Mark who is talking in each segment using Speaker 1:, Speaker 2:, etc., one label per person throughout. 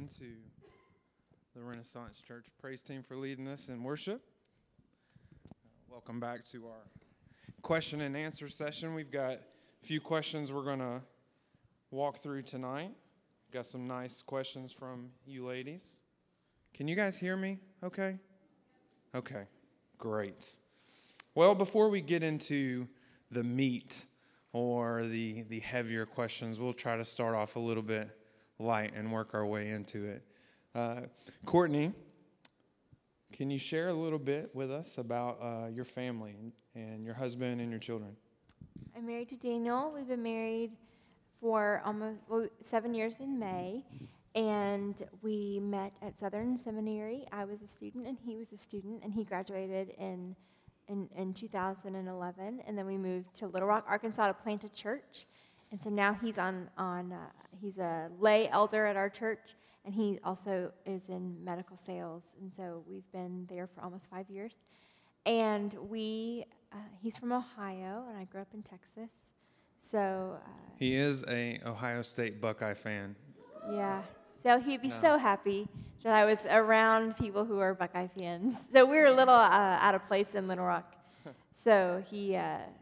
Speaker 1: again to the Renaissance Church praise team for leading us in worship. Welcome back to our question and answer session. We've got a few questions we're going to walk through tonight. Got some nice questions from you ladies. Can you guys hear me okay? Okay, great. Well, before we get into the meat or the heavier questions, we'll try to start off a little bit light and work our way into it. Courtney, can you share a little bit with us about your family and your husband and your children?
Speaker 2: I'm married to Daniel. We've been married for almost 7 years in May, and we met at Southern Seminary. I was a student, and he was a student, and he graduated in 2011, and then we moved to Little Rock, Arkansas to plant a church. And so now he's he's a lay elder at our church, and he also is in medical sales. And so we've been there for almost 5 years. And he's from Ohio, and I grew up in Texas. So
Speaker 1: he is a Ohio State Buckeye fan.
Speaker 2: Yeah. So he'd be so happy that I was around people who are Buckeye fans. So we were a little out of place in Little Rock. So he's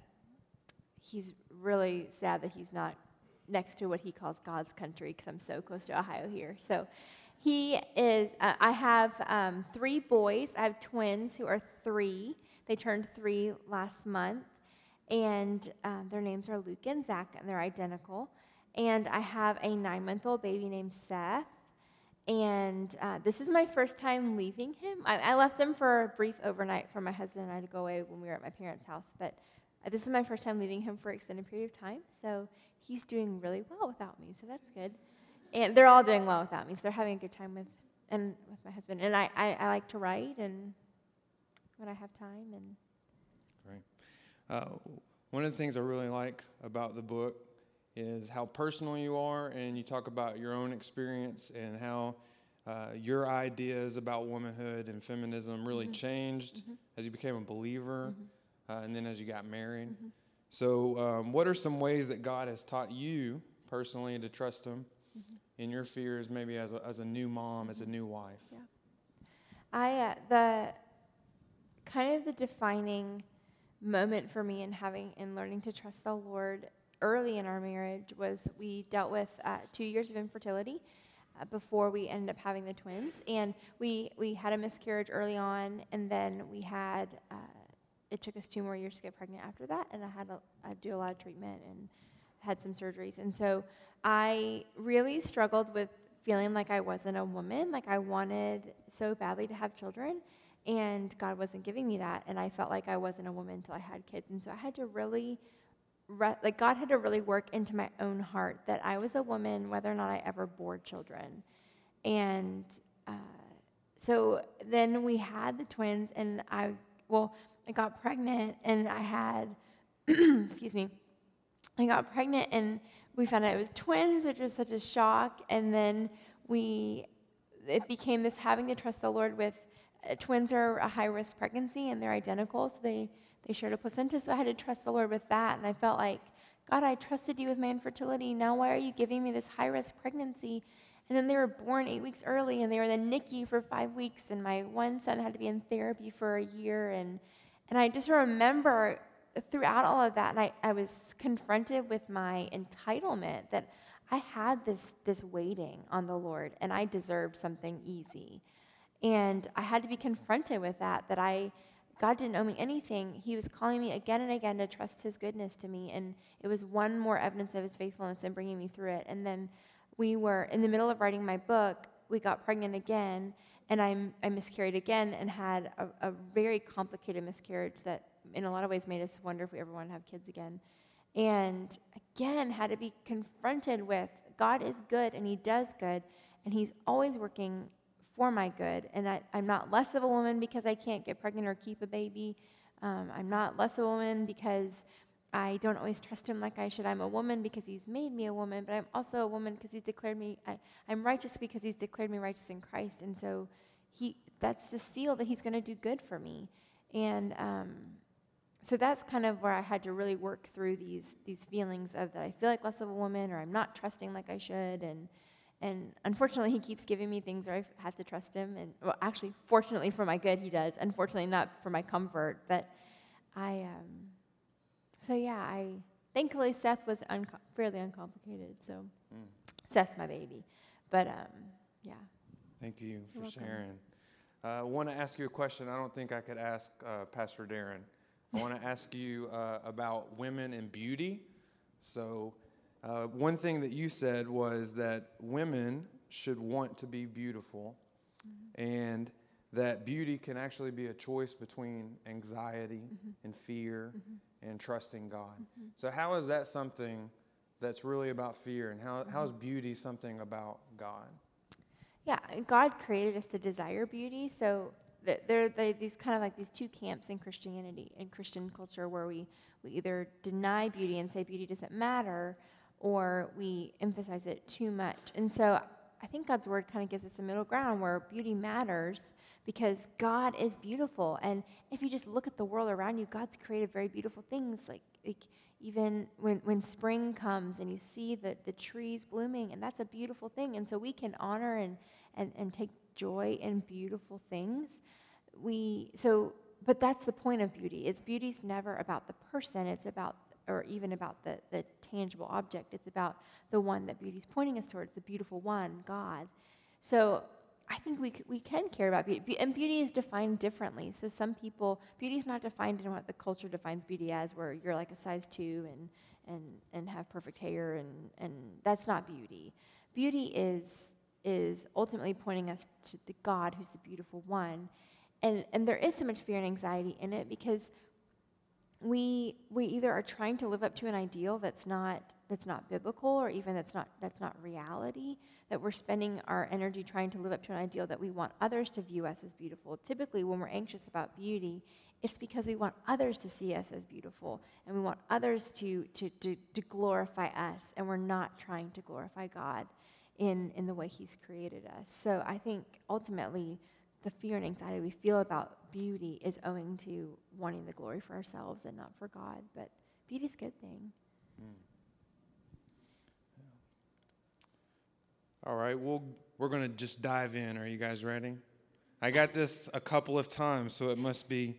Speaker 2: really sad that he's not next to what he calls God's country, because I'm so close to Ohio here. So he is, I have 3 boys. I have twins who are 3. They turned 3 last month. And their names are Luke and Zach, and they're identical. And I have a 9-month-old baby named Seth. And this is my first time leaving him. I left him for a brief overnight for my husband and I to go away when we were at my parents' house. But this is my first time leaving him for an extended period of time. So he's doing really well without me, so that's good. And they're all doing well without me, so they're having a good time with my husband. And I like to write and when I have time.
Speaker 1: Great. One of the things I really like about the book is how personal you are, and you talk about your own experience and how your ideas about womanhood and feminism really changed as you became a believer and then as you got married. So what are some ways that God has taught you personally to trust Him in your fears, maybe as a new mom, as a new wife?
Speaker 2: Yeah. The defining moment for me in learning to trust the Lord early in our marriage was we dealt with 2 years of infertility before we ended up having the twins. And we had a miscarriage early on, and then we had, it took us 2 more years to get pregnant after that, and I had to do a lot of treatment and had some surgeries. And so I really struggled with feeling like I wasn't a woman, like I wanted so badly to have children, and God wasn't giving me that, and I felt like I wasn't a woman until I had kids. And so I had to really God had to really work into my own heart that I was a woman whether or not I ever bore children. And so then we had the twins, and I got pregnant, and I had, I got pregnant, and we found out it was twins, which was such a shock. And then it became this having to trust the Lord with, twins are a high-risk pregnancy, and they're identical, so they shared a placenta, so I had to trust the Lord with that. And I felt like, God, I trusted you with my infertility. Now why are you giving me this high-risk pregnancy? And then they were born 8 weeks early, and they were in the NICU for 5 weeks, and my one son had to be in therapy for a year. And I just remember throughout all of that, and I was confronted with my entitlement that I had this waiting on the Lord, and I deserved something easy. And I had to be confronted with that God didn't owe me anything. He was calling me again and again to trust His goodness to me, and it was one more evidence of His faithfulness in bringing me through it. And then we were in the middle of writing my book. We got pregnant again, and I miscarried again and had a very complicated miscarriage that in a lot of ways made us wonder if we ever want to have kids again. And again, had to be confronted with God is good, and He does good, and He's always working for my good, and I'm not less of a woman because I can't get pregnant or keep a baby. I'm not less of a woman because I don't always trust Him like I should. I'm a woman because He's made me a woman, but I'm also a woman because He's declared me, I'm righteous because He's declared me righteous in Christ, and so that's the seal that He's going to do good for me. And so that's kind of where I had to really work through these feelings of that I feel like less of a woman, or I'm not trusting like I should, and unfortunately, he keeps giving me things where I have to trust him. And well, actually, fortunately for my good, he does. Unfortunately, not for my comfort. But thankfully, Seth was fairly uncomplicated. So Seth's my baby. But yeah.
Speaker 1: Thank you for
Speaker 2: welcome.
Speaker 1: sharing. I want to ask you a question I don't think I could ask Pastor Darren. I want to ask you about women and beauty. So one thing that you said was that women should want to be beautiful, and that beauty can actually be a choice between anxiety and fear and trusting God. So how is that something that's really about fear, and how is beauty something about God?
Speaker 2: Yeah, God created us to desire beauty. So there are these kind of like these two camps in Christianity, in Christian culture, where we either deny beauty and say beauty doesn't matter, or we emphasize it too much. And so I think God's word kind of gives us a middle ground where beauty matters because God is beautiful. And if you just look at the world around you, God's created very beautiful things, like even when spring comes and you see the trees blooming, and that's a beautiful thing. And so we can honor and take joy in beautiful things. But that's the point of beauty. Beauty's never about the person. It's about, or even about the tangible object. It's about the one that beauty's pointing us towards, the beautiful one, God. So I think we can care about beauty. And beauty is defined differently. So some people, beauty is not defined in what the culture defines beauty as, where you're like a size 2 and have perfect hair, and that's not beauty. Beauty is ultimately pointing us to the God who's the beautiful one. And there is so much fear and anxiety in it because we either are trying to live up to an ideal that's not biblical, or even that's not reality, that we're spending our energy trying to live up to an ideal that we want others to view us as beautiful. Typically, when we're anxious about beauty, it's because we want others to see us as beautiful, and we want others to glorify us, and we're not trying to glorify God in the way he's created us. So I think ultimately the fear and anxiety we feel about beauty is owing to wanting the glory for ourselves and not for God. But beauty's a good thing.
Speaker 1: All right, we're going to just dive in. Are you guys ready? I got this a couple of times, so it must be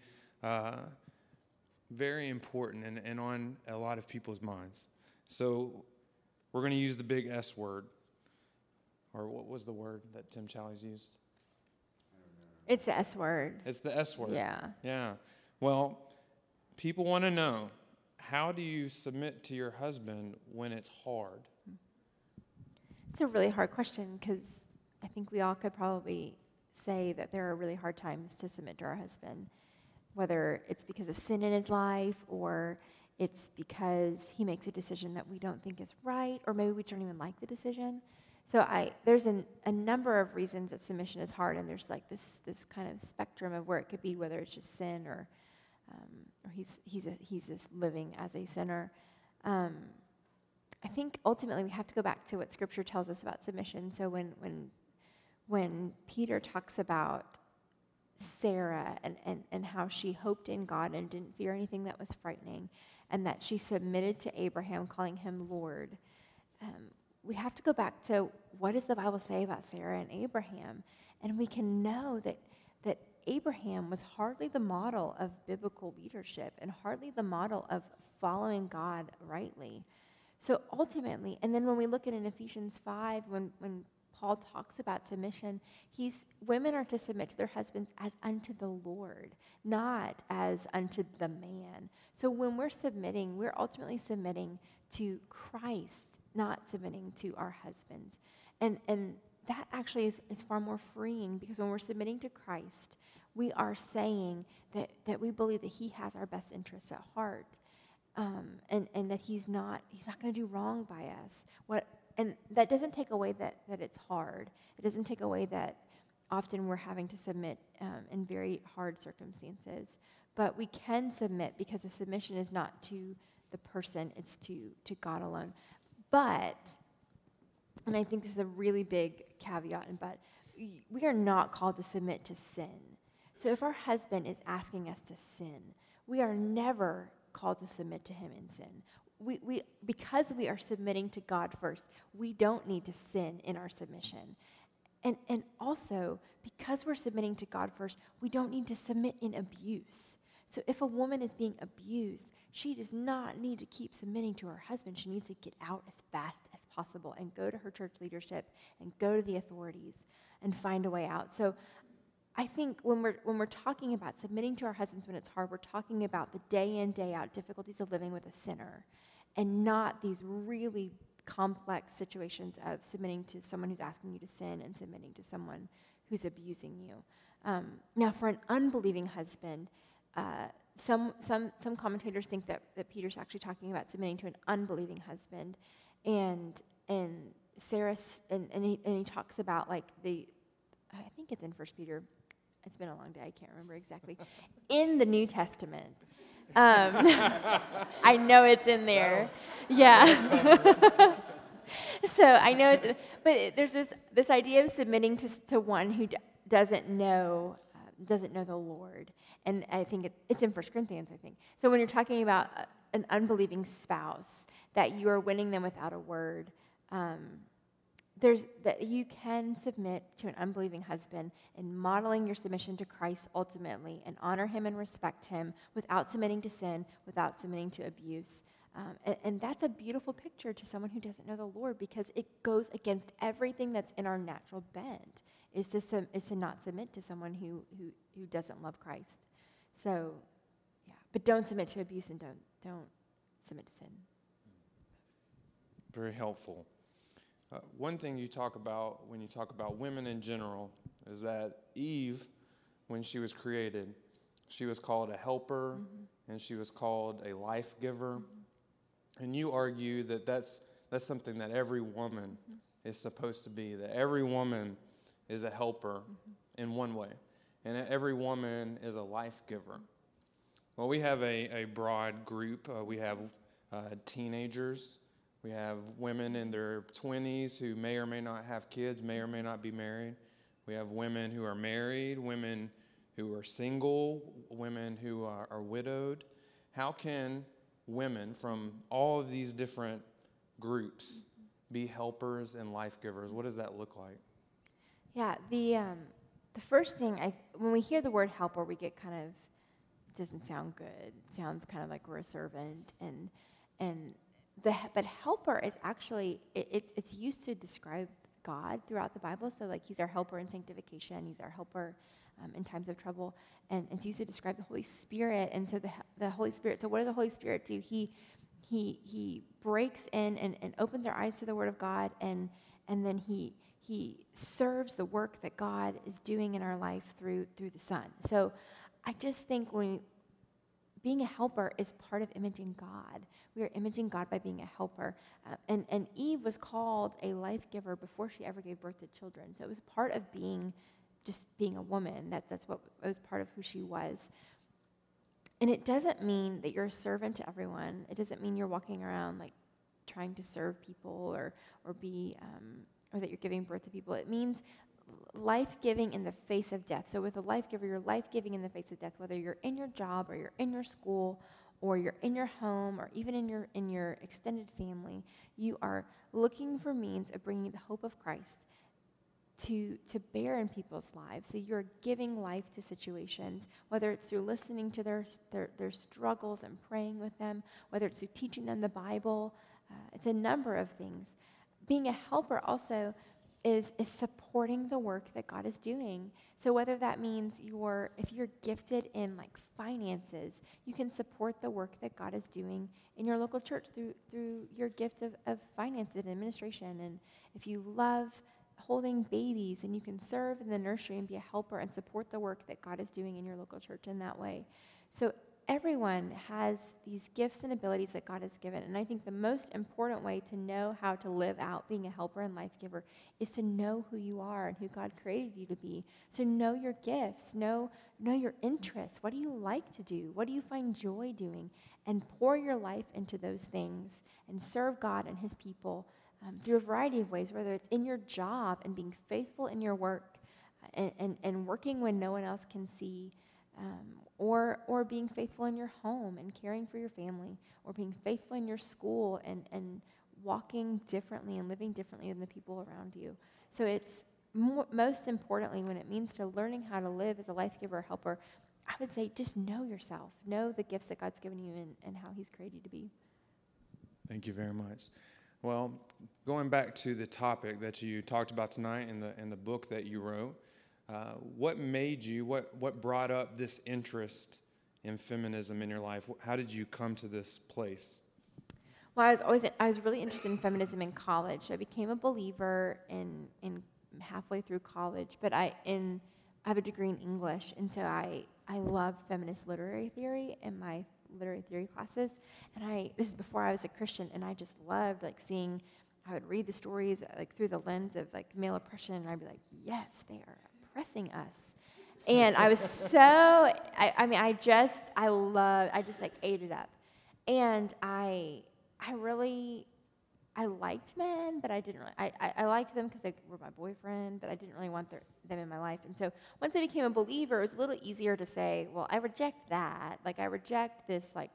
Speaker 1: very important and on a lot of people's minds. So we're going to use the big S word. Or what was the word that Tim Challies used?
Speaker 2: It's the S word.
Speaker 1: It's the S word.
Speaker 2: Yeah.
Speaker 1: Well, people want to know, how do you submit to your husband when it's hard?
Speaker 2: It's a really hard question because I think we all could probably say that there are really hard times to submit to our husband, whether it's because of sin in his life, or it's because he makes a decision that we don't think is right, or maybe we don't even like the decision. So there's a number of reasons that submission is hard, and there's like this kind of spectrum of where it could be, whether it's just sin or he's just living as a sinner. I think ultimately we have to go back to what Scripture tells us about submission. So when Peter talks about Sarah and how she hoped in God and didn't fear anything that was frightening, and that she submitted to Abraham, calling him Lord, we have to go back to what does the Bible say about Sarah and Abraham, and we can know that Abraham was hardly the model of biblical leadership and hardly the model of following God rightly. So ultimately, and then when we look at in Ephesians 5, when Paul talks about submission, women are to submit to their husbands as unto the Lord, not as unto the man. So when we're submitting, we're ultimately submitting to Christ, not submitting to our husbands. And that actually is far more freeing, because when we're submitting to Christ, we are saying that we believe that he has our best interests at heart, and that he's not going to do wrong by us. And that doesn't take away that it's hard. It doesn't take away that often we're having to submit in very hard circumstances. But we can submit because the submission is not to the person, it's to God alone. But, and I think this is a really big caveat, but we are not called to submit to sin. So if our husband is asking us to sin, we are never called to submit to him in sin. because we are submitting to God first, we don't need to sin in our submission. And also, because we're submitting to God first, we don't need to submit in abuse. So if a woman is being abused, she does not need to keep submitting to her husband. She needs to get out as fast as possible and go to her church leadership and go to the authorities and find a way out. So I think when we're talking about submitting to our husbands when it's hard, we're talking about the day in, day out difficulties of living with a sinner, and not these really complex situations of submitting to someone who's asking you to sin and submitting to someone who's abusing you. Now, for an unbelieving husband, some commentators think that Peter's actually talking about submitting to an unbelieving husband, and Sarah and he talks about like I think it's in 1 Peter. It's been a long day. I can't remember exactly. In the New Testament. I know it's in there. Yeah. So I know but there's this idea of submitting to one who doesn't know the Lord. And I think it's in 1 Corinthians, I think. So when you're talking about an unbelieving spouse, that you are winning them without a word, that you can submit to an unbelieving husband in modeling your submission to Christ ultimately and honor him and respect him without submitting to sin, without submitting to abuse. And that's a beautiful picture to someone who doesn't know the Lord, because it goes against everything that's in our natural bent, is to not submit to someone who doesn't love Christ. So, yeah, but don't submit to abuse and don't submit to sin.
Speaker 1: Very helpful. One thing you talk about when you talk about women in general is that Eve, when she was created, she was called a helper, and she was called a life giver. And you argue that that's something that every woman is supposed to be, that every woman is a helper in one way, and that every woman is a life giver. Well, we have a broad group. We have teenagers. We have women in their 20s who may or may not have kids, may or may not be married. We have women who are married, women who are single, women who are widowed. How can women from all of these different groups be helpers and life givers? What does that look like?
Speaker 2: Yeah, the first thing, when we hear the word helper, we get kind of, it doesn't sound good. It sounds kind of like we're a servant, but helper is actually, it's used to describe God throughout the Bible. So like he's our helper in sanctification, he's our helper in times of trouble, and it's used to describe the Holy Spirit. And so the Holy Spirit, so what does the Holy Spirit do? He breaks in and opens our eyes to the Word of God, and then he serves the work that God is doing in our life through the Son. So I just think being a helper is part of imaging God. We are imaging God by being a helper. And Eve was called a life giver before she ever gave birth to children. So it was part of being a woman. That's what it was part of who she was. And it doesn't mean that you're a servant to everyone. It doesn't mean you're walking around like trying to serve people or that you're giving birth to people. It means life-giving in the face of death. So with a life giver, you're life-giving in the face of death, whether you're in your job or you're in your school or you're in your home or even in your extended family. You are looking for means of bringing the hope of Christ to bear in people's lives. So you're giving life to situations, whether it's through listening to their struggles and praying with them, whether it's through teaching them the Bible. It's a number of things. Being a helper also is supporting the work that God is doing. So whether that means if you're gifted in like finances, you can support the work that God is doing in your local church through your gift of finance and administration. And if you love holding babies, and you can serve in the nursery and be a helper and support the work that God is doing in your local church in that way. So everyone has these gifts and abilities that God has given. And I think the most important way to know how to live out being a helper and life giver is to know who you are and who God created you to be. So know your gifts, know your interests. What do you like to do? What do you find joy doing? And pour your life into those things and serve God and his people through a variety of ways, whether it's in your job and being faithful in your work and working when no one else can see, or being faithful in your home and caring for your family, or being faithful in your school and walking differently and living differently than the people around you. So it's most importantly, when it means to learning how to live as a life giver or helper, I would say just know yourself. Know the gifts that God's given you and how he's created you to be.
Speaker 1: Thank you very much. Well, going back to the topic that you talked about tonight in the book that you wrote, what brought up this interest in feminism in your life? How did you come to this place?
Speaker 2: Well, I was really interested in feminism in college. I became a believer in halfway through college, but I have a degree in English, and so I loved feminist literary theory in my literary theory classes. And this is before I was a Christian, and I just loved seeing. I would read the stories through the lens of male oppression, and I'd be like, yes, they are oppressing us. And I was so I just ate it up, and I liked men, but I didn't really. I liked them because they were my boyfriend, but I didn't really want them in my life. And so once I became a believer, it was a little easier to say, well, I reject that. I reject this like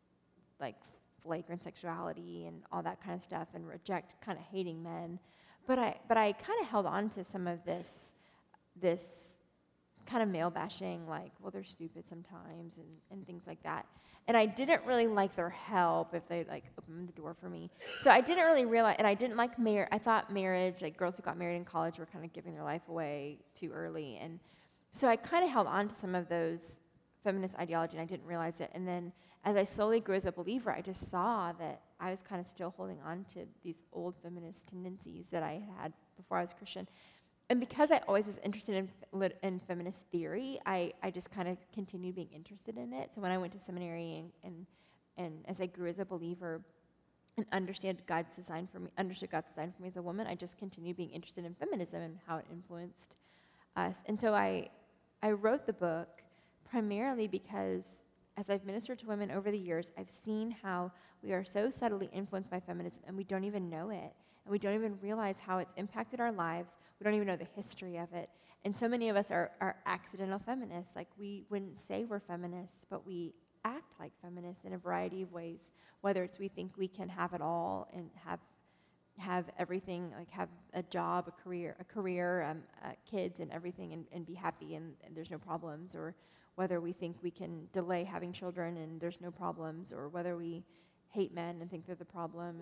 Speaker 2: flagrant sexuality and all that kind of stuff, and reject kind of hating men. But I kind of held on to some of this kind of male bashing, well, they're stupid sometimes and things like that. And I didn't really like their help if they opened the door for me. So I didn't really realize, and I didn't like marriage. I thought marriage, girls who got married in college were kind of giving their life away too early. And so I kind of held on to some of those feminist ideology, and I didn't realize it. And then as I slowly grew as a believer, I just saw that I was kind of still holding on to these old feminist tendencies that I had before I was Christian. And because I always was interested in feminist theory, I just kind of continued being interested in it. So when I went to seminary and as I grew as a believer and understood God's design for me as a woman, I just continued being interested in feminism and how it influenced us. And so I wrote the book primarily because as I've ministered to women over the years, I've seen how we are so subtly influenced by feminism and we don't even know it. And we don't even realize how it's impacted our lives. We don't even know the history of it. And so many of us are accidental feminists. We wouldn't say we're feminists, but we act like feminists in a variety of ways. Whether it's we think we can have it all and have everything, have a job, a career, kids and everything and be happy and there's no problems. Or whether we think we can delay having children and there's no problems. Or whether we hate men and think they're the problem.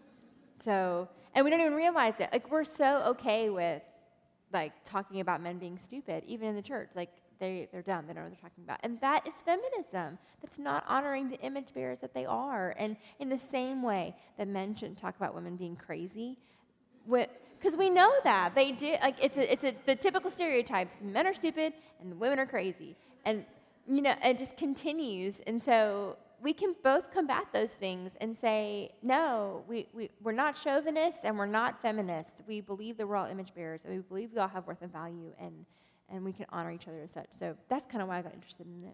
Speaker 2: And we don't even realize it. We're so okay with, talking about men being stupid, even in the church. They're dumb. They don't know what they're talking about. And that is feminism. That's not honoring the image bearers that they are. And in the same way that men shouldn't talk about women being crazy, because we know that. They do. The typical stereotypes. Men are stupid and women are crazy. And, it just continues. And so we can both combat those things and say, no, we're not chauvinists and we're not feminists. We believe that we're all image bearers, and we believe we all have worth and value, and we can honor each other as such. So that's kind of why I got interested in it.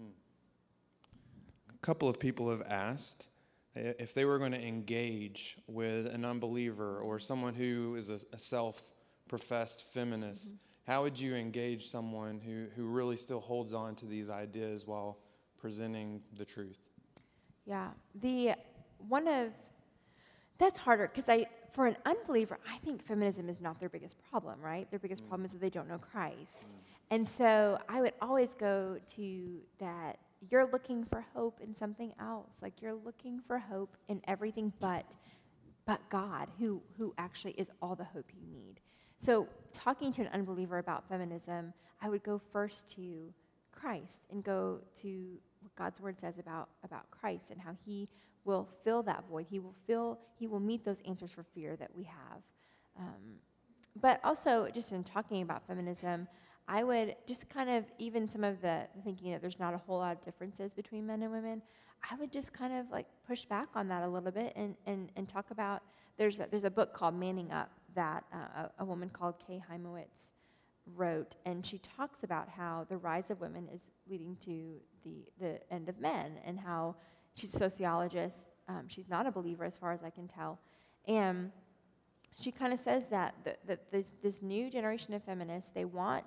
Speaker 1: A couple of people have asked if they were going to engage with an unbeliever or someone who is a self-professed feminist. Mm-hmm. How would you engage someone who really still holds on to these ideas while presenting the truth?
Speaker 2: Yeah, that's harder because for an unbeliever, I think feminism is not their biggest problem, right? Their biggest problem is that they don't know Christ. And so I would always go to that you're looking for hope in something else. You're looking for hope in everything but God, who actually is all the hope you need. So talking to an unbeliever about feminism, I would go first to Christ and go to what God's word says about Christ and how he will fill that void. He will meet those answers for fear that we have. But also, just in talking about feminism, I would just kind of, even some of the thinking that there's not a whole lot of differences between men and women, I would just kind of push back on that a little bit and talk about, there's a book called Manning Up that a woman called Kay Heimowitz wrote, and she talks about how the rise of women is leading to the end of men, and how she's a sociologist. She's not a believer as far as I can tell. And she kind of says that this new generation of feminists, they want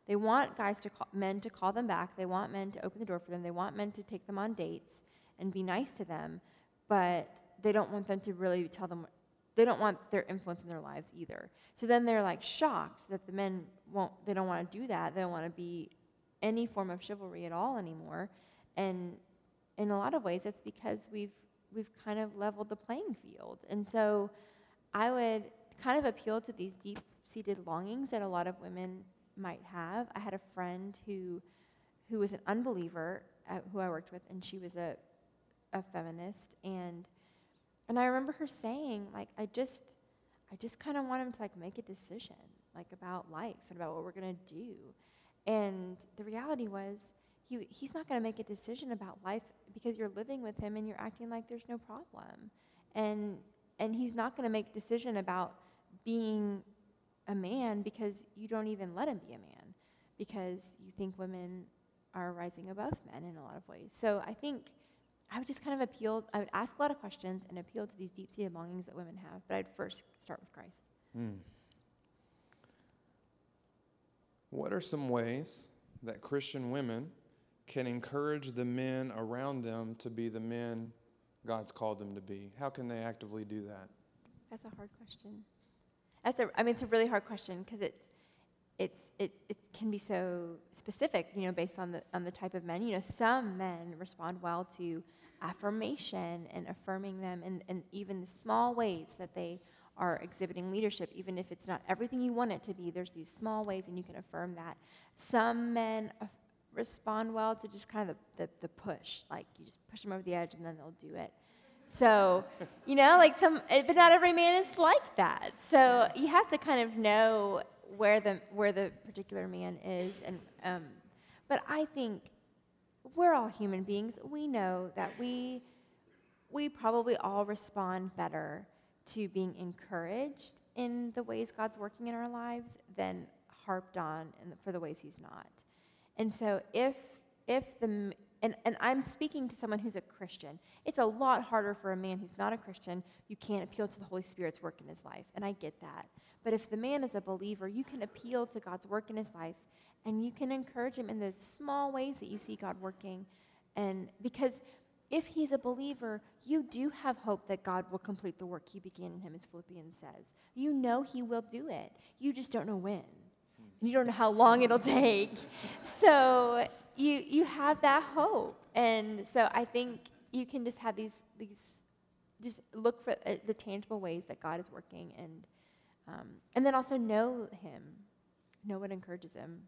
Speaker 2: They want men to call them back. They want men to open the door for them. They want men to take them on dates and be nice to them, but they don't want them to really tell them. They don't want their influence in their lives either. So then they're like shocked that the men they don't want to do that. They don't want to be any form of chivalry at all anymore. And in a lot of ways, it's because we've kind of leveled the playing field. And so I would kind of appeal to these deep-seated longings that a lot of women might have. I had a friend who was an unbeliever who I worked with, and she was a feminist. And I remember her saying, like, I just kind of want him to, like, make a decision, like, about life and about what we're going to do. And the reality was, he's not going to make a decision about life because you're living with him and you're acting like there's no problem. And he's not going to make a decision about being a man because you don't even let him be a man, because you think women are rising above men in a lot of ways. So I think I would just kind of I would ask a lot of questions and appeal to these deep-seated longings that women have, but I'd first start with Christ.
Speaker 1: What are some ways that Christian women can encourage the men around them to be the men God's called them to be? How can they actively do that?
Speaker 2: That's a hard question. It's a really hard question because it can be so specific, based on the type of men. Some men respond well to affirmation and affirming them, and even the small ways that they are exhibiting leadership, even if it's not everything you want it to be. There's these small ways, and you can affirm that. Some men respond well to just kind of the push, like you just push them over the edge, and then they'll do it. So, but not every man is like that. So you have to kind of know where the particular man is, and but I think we're all human beings. We know that we probably all respond better to being encouraged in the ways God's working in our lives than harped on for the ways He's not. And so if and I'm speaking to someone who's a Christian. It's a lot harder for a man who's not a Christian. You can't appeal to the Holy Spirit's work in his life, and I get that. But if the man is a believer, you can appeal to God's work in his life, and you can encourage him in the small ways that you see God working. And because if he's a believer, you do have hope that God will complete the work he began in him, as Philippians says. You know he will do it. You just don't know when. And you don't know how long it'll take. So you have that hope. And so I think you can just have these just look for the tangible ways that God is working, and then also know him, know what encourages him.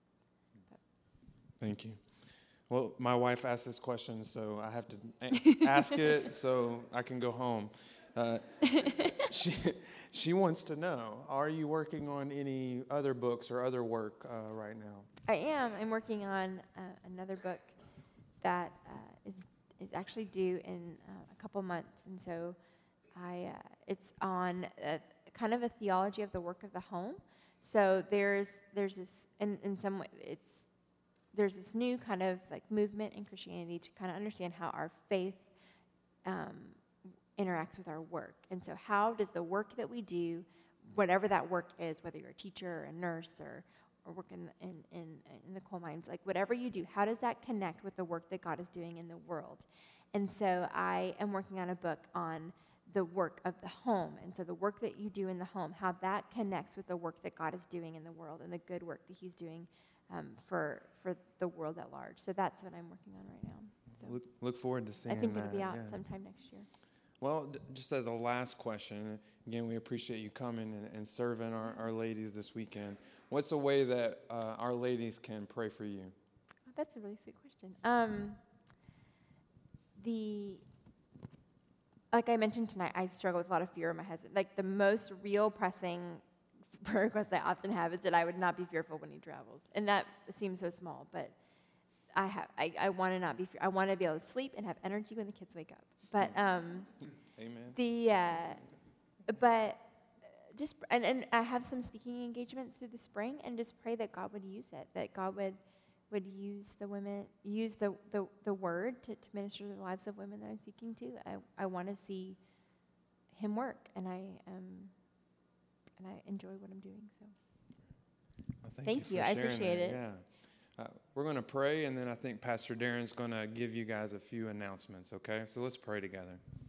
Speaker 1: Thank you. Well, my wife asked this question, so I have to ask it so I can go home. She wants to know, are you working on any other books or other work right now?
Speaker 2: I am. I'm working on another book that is actually due in a couple months, and so it's on kind of a theology of the work of the home. So there's this, in some way, there's this new kind of like movement in Christianity to kind of understand how our faith interacts with our work. And so how does the work that we do, whatever that work is, whether you're a teacher or a nurse or work in the coal mines, like whatever you do, how does that connect with the work that God is doing in the world? And so I am working on a book on the work of the home. And so the work that you do in the home, how that connects with the work that God is doing in the world and the good work that he's doing for the world at large. So that's what I'm working on right now. So
Speaker 1: look forward to seeing that.
Speaker 2: I think it'll be out sometime next year.
Speaker 1: Well, just as a last question, again, we appreciate you coming and serving our ladies this weekend. What's a way that our ladies can pray for you?
Speaker 2: Oh, that's a really sweet question. Like I mentioned tonight, I struggle with a lot of fear of my husband. Like the most real pressing prayer request I often have is that I would not be fearful when he travels. And that seems so small, but I want to not be fearful. I want to be able to sleep and have energy when the kids wake up. But
Speaker 1: Amen.
Speaker 2: But just and I have some speaking engagements through the spring, and just pray that God would use it, that God would use the women, use the word to minister to the lives of women that I'm speaking to. I want to see him work, and I enjoy what I'm doing. So.
Speaker 1: Well,
Speaker 2: Thank you.
Speaker 1: for
Speaker 2: I
Speaker 1: sharing
Speaker 2: appreciate
Speaker 1: that.
Speaker 2: it.
Speaker 1: Yeah. We're going to pray, and then I think Pastor Darren's going to give you guys a few announcements, okay? So let's pray together.